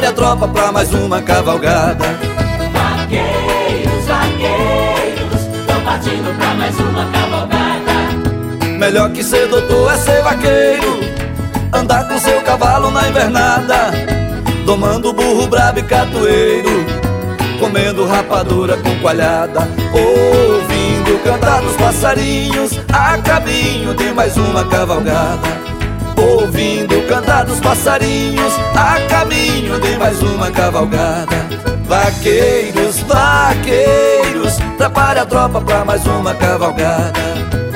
a tropa pra mais uma cavalgada. Vaqueiros, vaqueiros, tão partindo pra mais uma cavalgada. Melhor que ser doutor é ser vaqueiro, andar com seu cavalo na invernada, domando burro brabo e catoeiro, comendo rapadura com coalhada, ouvindo o cantar dos passarinhos a caminho de mais uma cavalgada. Ouvindo o cantar dos passarinhos a caminho de mais uma cavalgada. Vaqueiros, vaqueiros, prepare a tropa pra mais uma cavalgada.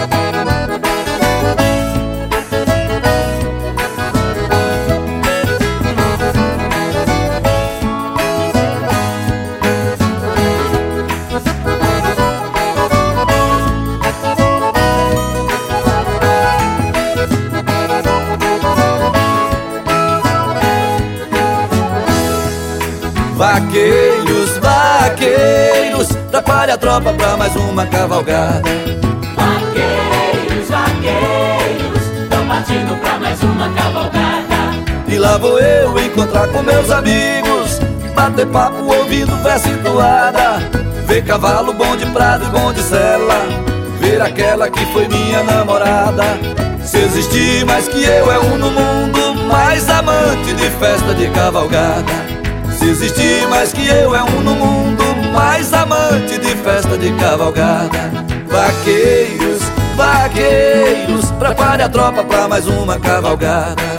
Vaqueiros, vaqueiros, prepare a tropa pra mais uma cavalgada. Vaqueiros, vaqueiros, tão partindo pra mais uma cavalgada. E lá vou eu encontrar com meus amigos, bater papo ouvindo verso e toada, ver cavalo bom de prado e bom de sela, ver aquela que foi minha namorada. Se existir mais que eu é um no mundo, mais amante de festa de cavalgada. Se existir mais que eu é um no mundo, mais amante de festa de cavalgada. Vaqueiros, vaqueiros, prepare a tropa pra mais uma cavalgada.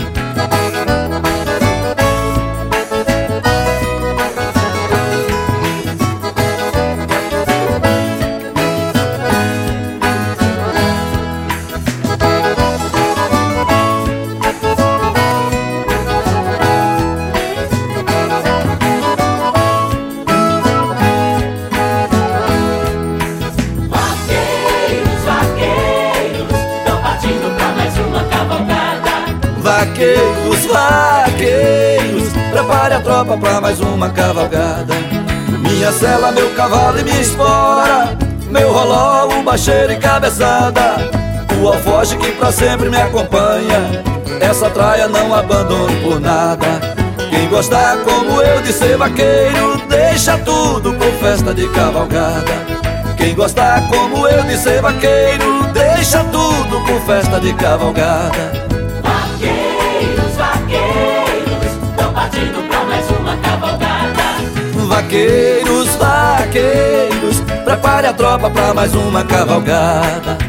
Vaqueiros, vaqueiros, prepare a tropa pra mais uma cavalgada. Minha sela, meu cavalo e minha espora, meu roló, o bacheiro e cabeçada, o alforje que pra sempre me acompanha, essa traia não abandono por nada. Quem gostar como eu de ser vaqueiro, deixa tudo por festa de cavalgada. Quem gostar como eu de ser vaqueiro, deixa tudo por festa de cavalgada. Vaqueiros, vaqueiros, tão partindo pra mais uma cavalgada. Vaqueiros, vaqueiros, prepare a tropa pra mais uma cavalgada.